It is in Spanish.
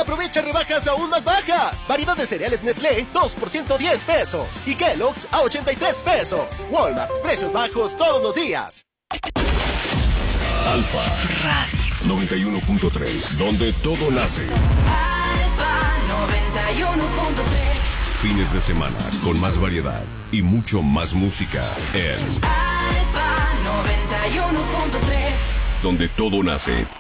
aprovecha rebajas aún más bajas. Variedad de cereales Nestlé, 2 por 110 pesos. Y Kellogg's a 83 pesos. Walmart, precios bajos todos los días. Alfa Radio 91.3, donde todo nace. Alfa 91.3. Fines de semana con más variedad y mucho más música en Alfa 91.3, donde todo nace.